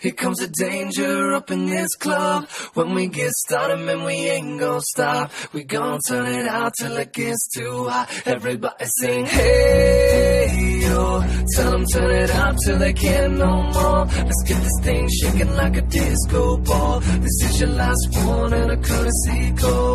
Here comes the danger up in this club. When we get started, man, we ain't gon' stop. We gon' turn it out till it gets too hot. Everybody sing, hey, yo. Tell them turn it up till they can't no more. Let's get this thing shaking like a disco ball. This is your last one and a courtesy call.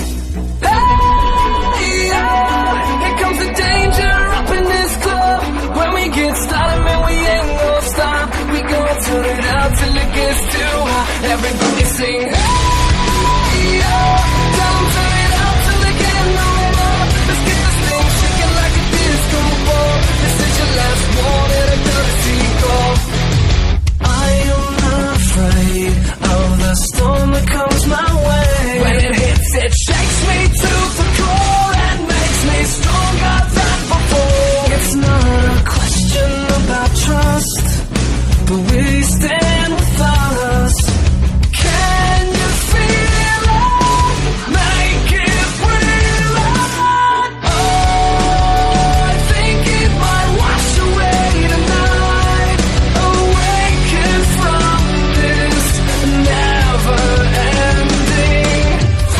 Hey, yo. Here comes the danger up in this club. When we get started, man, we ain't gon' stop. We gon' turn it out till it gets too hot. Everybody sing, hey, yo. Tell them turn it out till they can't no more. Let's get this thing shaking like a disco ball. This is your last one and a courtesy call. I am not afraid of the storm that comes my way. When it hits, it shakes me to the core and makes me stronger than before. It's not a question about trust, but we stand with us. Can you feel it? Make it real. Oh, I think it might wash away tonight. Awaken from this never-ending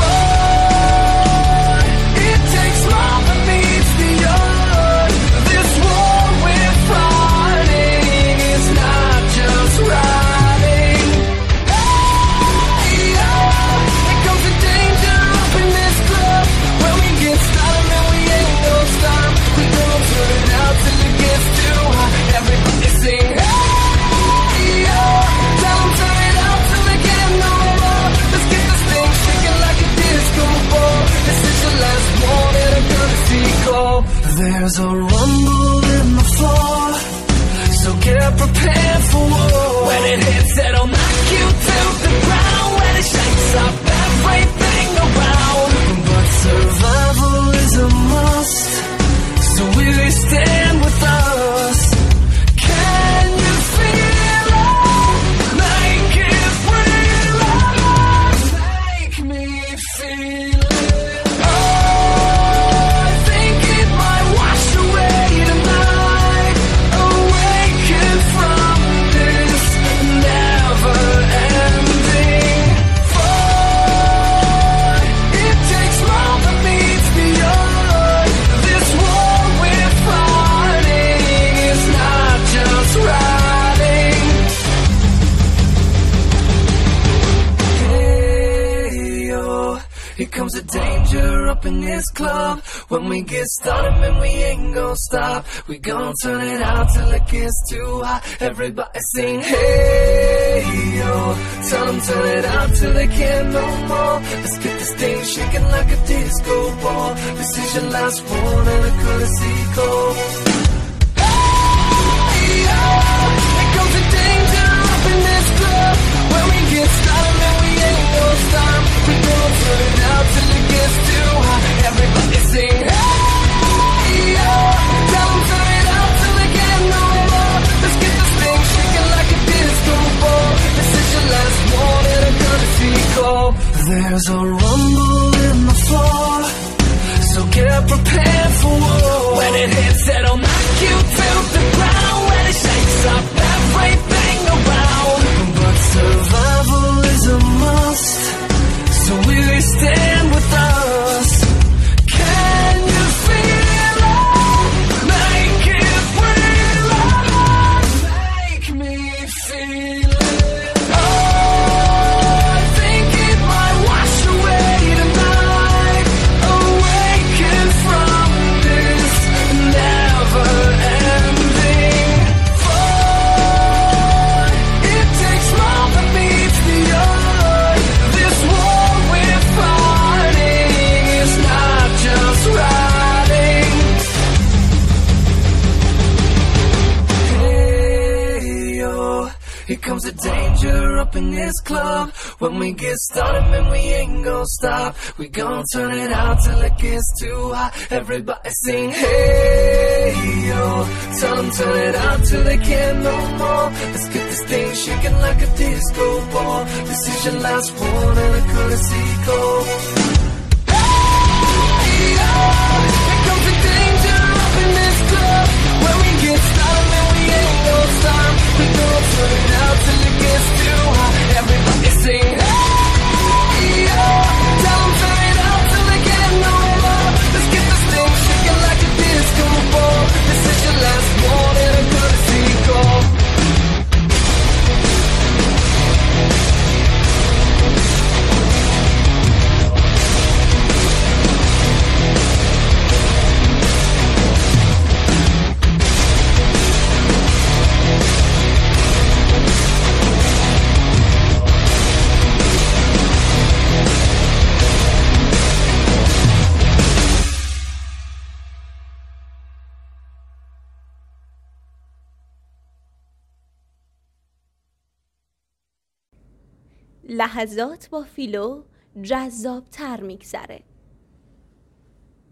fight. It takes more than meets the earth. This war we're fighting is not just riding. Hey, yo, here comes the danger up in this club. When we get started, man, we ain't gon' stop. We gon' turn it out till it gets too hot. Everybody sing, hey, yo. Tell them turn it out till they can't no more. Let's get this thing shaking like a disco ball. This is your last one and a courtesy call. There's a rumble in the floor, so get prepared for war. When it hits, it'll knock you to the ground. When it shakes up everything around. But survival is a must, so we stand with us. Can you feel it? Make it real. Make me feel it. Oh, I think it might wash away tonight. Awaken from this never-ending fight. It takes more than meets the earth. This war we're fighting is not just riding. Hey, yo. Here comes the danger up in this club. When we get started, man, we ain't gon' stop. We gon' turn it out till it gets too hot. Everybody sing, hey, yo. Tell them turn it out till they can't no more. Let's get this thing shaking like a disco ball. This is your last one and a courtesy call. Hey, yo. Here comes the danger up in this club. When we get started, man, we ain't gon' stop. We gon' turn it out till it gets too hot. Everybody sing, hey, yo. Tell them turn it out till they can't no more. Let's get this thing shaking like a disco ball. This is your last one and a courtesy call. There's a rumble in the floor, so get prepared for war. When it hits, it'll knock you to the ground. When it shakes up everything around. But survival is a must, so we stand with us. Can you feel it? Make it real. Make me feel it. Oh, I think it might wash away tonight. Awaken from this never-ending fight. It takes more than meets the earth. This war we're fighting is not just riding. Hey, yo. Here comes the danger up in this club. When we get started, man, we ain't gon' stop. We gon' turn it out till it gets too hot. Everybody sing, hey, yo. Tell them turn it out till they can't no more. Let's get this thing shaking like a disco ball. This is your last one and a courtesy call. Hey, yo. Here comes the danger up in this club. When we get started, man, we ain't gon' stop. We gon' turn it out till it gets لحظات با فیلو جذاب تر میگذره.